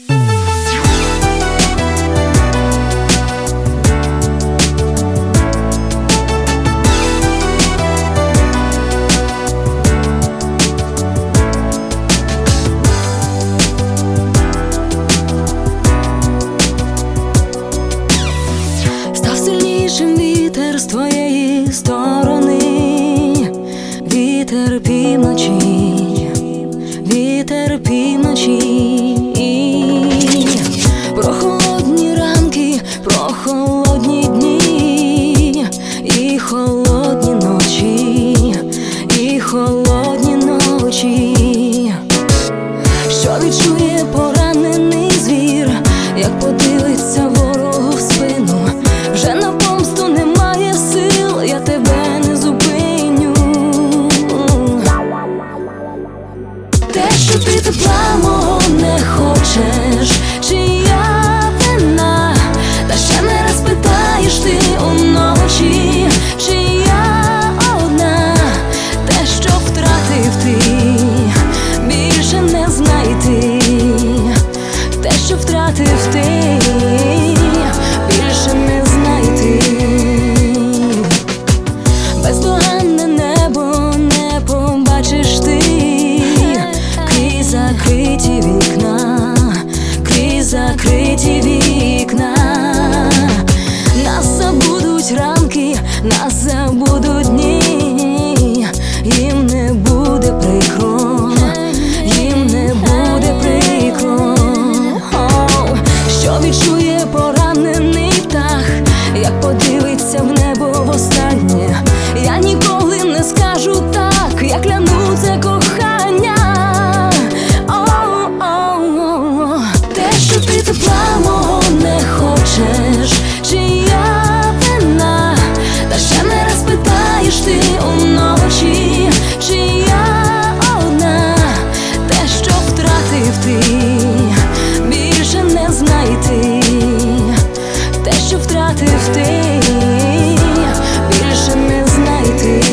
Вітер з твоєї сторони, вітер півночі, вітер півночі. Про холодні ранки, про холодні дні, і холодні ночі, і холодні ночі. Що відчує поранений звір, як подивиться ворогу в спину? Вже на помсту немає сил, я тебе не зупиню. Те, що ти тепла мого не хочеш, чия вина? Та ще не раз питаєш ти уночі, чи я одна? Те, що втратив ти, більше не знайти. Те, що втратив ти, більше не знайти. Бездоганне небо не побачиш ти, крізь закриті вікна, крізь закриті вікна. Нас забудуть ранки, нас забудуть дні, їм не буде прикро, їм не буде прикро. Що відчує поранений птах, як подивиться в небо востаннє? Я ніколи не скажу так, я кляну це кохання. Те, що ти тепла мого не хочеш, чия вина? Та ще не раз питаєш ти уночі, чи я одна? Те, що втратив ти, більше не знайти. Те, що втратив ти, більше не знайти.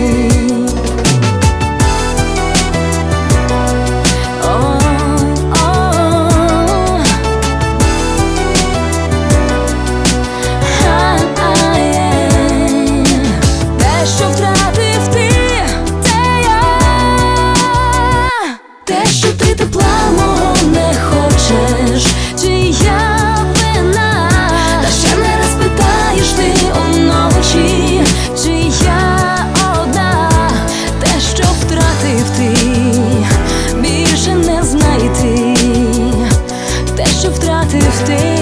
Те, що втратив ти, це я. Те, що ти тепла мого не хочеш, чия вина? Та ще не раз питаєш ти уночі, чи я одна? Те, що втратив ти, більше не знайти. Те, що втратив ти,